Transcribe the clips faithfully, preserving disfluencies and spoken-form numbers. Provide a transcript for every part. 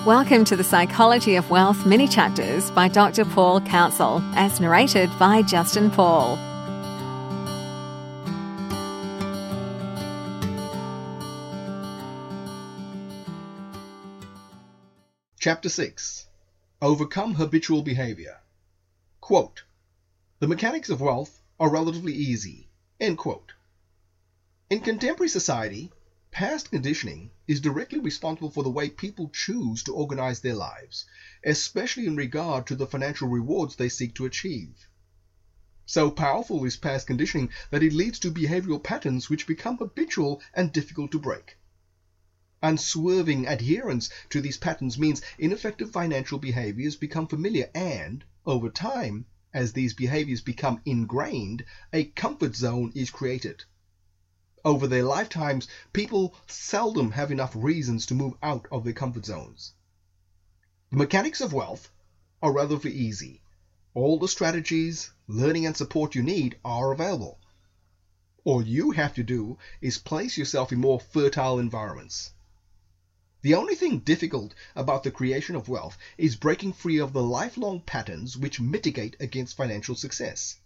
Welcome to the Psychology of Wealth mini chapters by Doctor Paul Council, as narrated by Justin Paul. Chapter six. Overcome Habitual Behavior. Quote, "The mechanics of wealth are relatively easy." End quote. In contemporary society, past conditioning is directly responsible for the way people choose to organize their lives, especially in regard to the financial rewards they seek to achieve. So powerful is past conditioning that it leads to behavioral patterns which become habitual and difficult to break. Unswerving adherence to these patterns means ineffective financial behaviors become familiar and, over time, as these behaviors become ingrained, a comfort zone is created. Over their lifetimes, people seldom have enough reasons to move out of their comfort zones. The mechanics of wealth are relatively easy. All the strategies, learning and support you need are available. All you have to do is place yourself in more fertile environments. The only thing difficult about the creation of wealth is breaking free of the lifelong patterns which mitigate against financial success.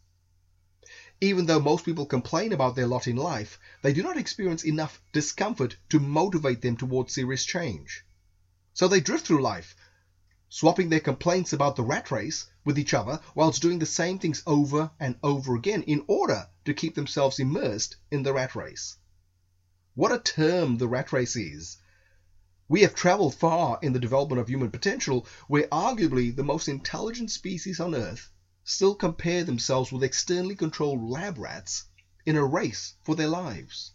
Even though most people complain about their lot in life, they do not experience enough discomfort to motivate them towards serious change. So they drift through life, swapping their complaints about the rat race with each other whilst doing the same things over and over again in order to keep themselves immersed in the rat race. What a term the rat race is! We have traveled far in the development of human potential, where arguably the most intelligent species on Earth still compare themselves with externally controlled lab rats in a race for their lives.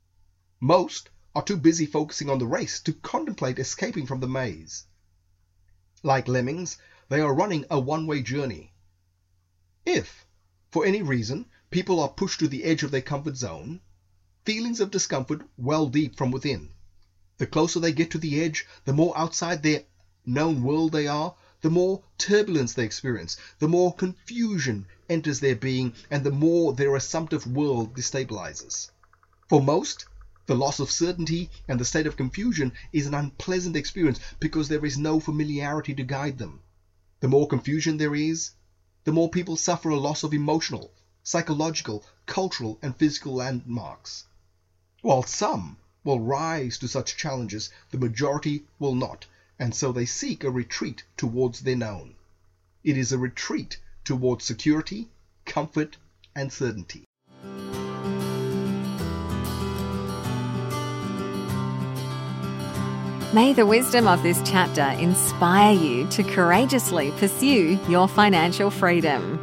Most are too busy focusing on the race to contemplate escaping from the maze. Like lemmings, they are running a one-way journey. If, for any reason, people are pushed to the edge of their comfort zone, feelings of discomfort well deep from within. The closer they get to the edge, the more outside their known world they are, the more turbulence they experience, the more confusion enters their being, and the more their assumptive world destabilizes. For most, the loss of certainty and the state of confusion is an unpleasant experience because there is no familiarity to guide them. The more confusion there is, the more people suffer a loss of emotional, psychological, cultural, and physical landmarks. While some will rise to such challenges, the majority will not, and so they seek a retreat towards their known. It is a retreat towards security, comfort, and certainty. May the wisdom of this chapter inspire you to courageously pursue your financial freedom.